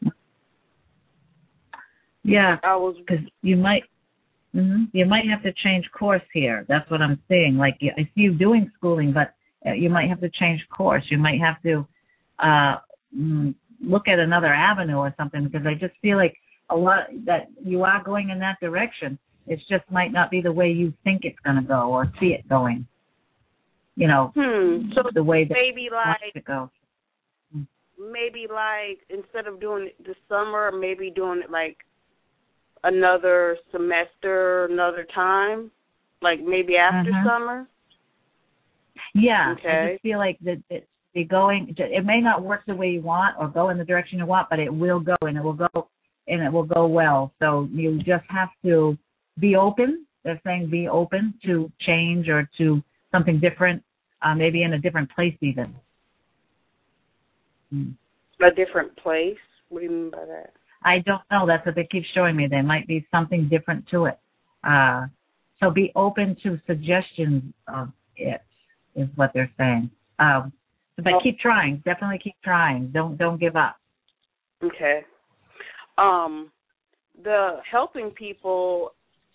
Yeah, I was because you might, mm-hmm, you might have to change course here. That's what I'm saying. Like I see you doing schooling, but you might have to change course. You might have to uh, look at another avenue or something because I just feel like a lot that you are going in that direction. It just might not be the way you think it's going to go or see it going. You know, hmm. so the way that maybe you like want it to go. Maybe like instead of doing it this summer, maybe doing it like another semester, another time, like maybe after mm-hmm. summer. Yeah, okay. I just feel like that it's be going. It may not work the way you want or go in the direction you want, but it will go and it will go and it will go well. So you just have to be open. They're saying be open to change or to something different, uh, maybe in a different place even. Mm. A different place? What do you mean by that? I don't know. That's what they keep showing me. There might be something different to it. Uh, so be open to suggestions of it, is what they're saying. Um, but oh. keep trying. Definitely keep trying. Don't don't give up. Okay. Um, the helping people.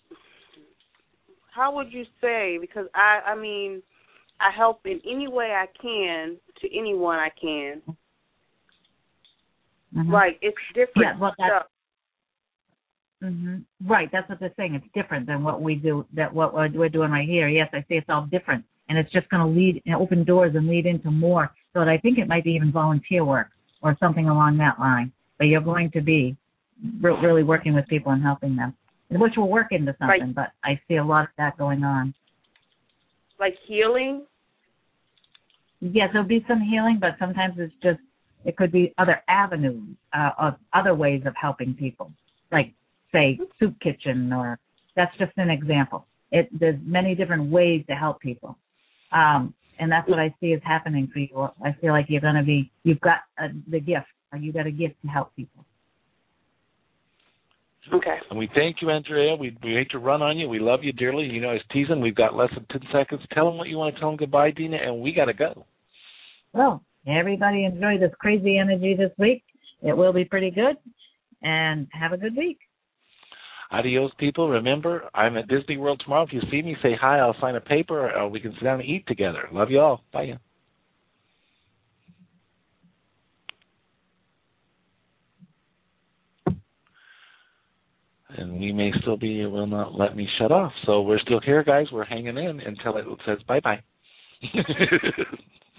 How would you say? Because I, I mean, I help in any way I can to anyone I can. Mm-hmm. Like, it's different yeah, well, that's, stuff. Mm-hmm. Right, that's what they're saying. It's different than what we do, that what we're doing right here. Yes, I say it's all different, and it's just going to lead, and open doors and lead into more. So that I think it might be even volunteer work or something along that line. But you're going to be re- really working with people and helping them, which will work into something. Like, but I see a lot of that going on. Like healing? Yes, there'll be some healing, but sometimes it's just, it could be other avenues uh, of other ways of helping people, like, say, soup kitchen, or that's just an example. It, there's many different ways to help people, um, and that's what I see is happening for you. I feel like you're going to be, you've got a, the gift, or you got a gift to help people. Okay. And we thank you, Andrea. We, we hate to run on you. We love you dearly. You know, it's teasing. We've got less than ten seconds. Tell them what you want to tell them goodbye, Dina, and we got to go. Well, everybody enjoy this crazy energy this week. It will be pretty good. And have a good week. Adios, people. Remember, I'm at Disney World tomorrow. If you see me, say hi. I'll sign a paper, or we can sit down and eat together. Love you all. Bye. And we may still be, it will not let me shut off. So we're still here, guys. We're hanging in until it says bye-bye.